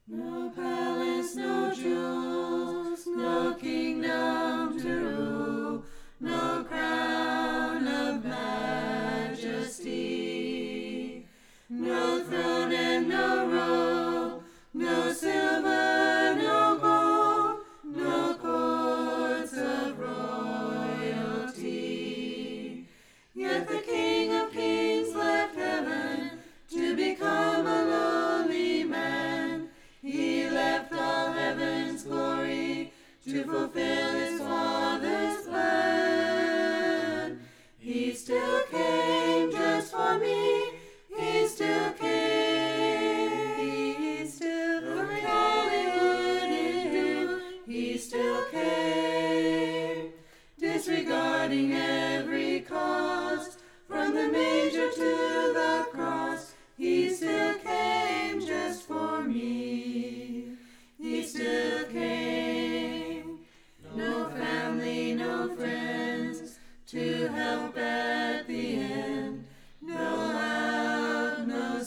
No palace, no jewels, no kingdom to rule, no crown of majesty, no throne and no robe, no silver, no gold, no courts of royalty. Yet the King of Kings left heaven to become a lowly man. He left all heaven's glory to fulfill his Father's plan. He still came just for me. He still came. He still came. All he wouldn't do. He still came. Disregarding every cost, from the manger to the cross, he still came just for me. He still came. No family, no friends to help at the end. No help, no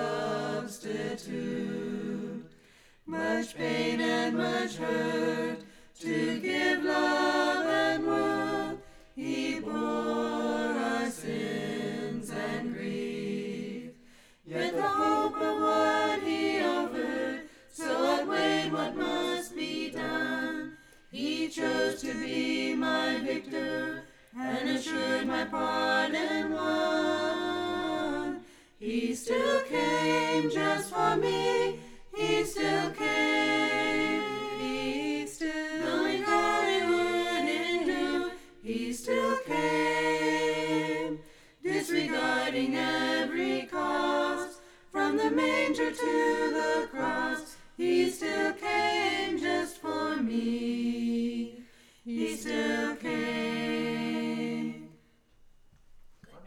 substitute. Much pain and much hurt to give love and worth. He bore our sins and grief. Yet the hope of what he offered so outweighed what must be done. He chose to be my victor and assured my pardon won. He still came just for me.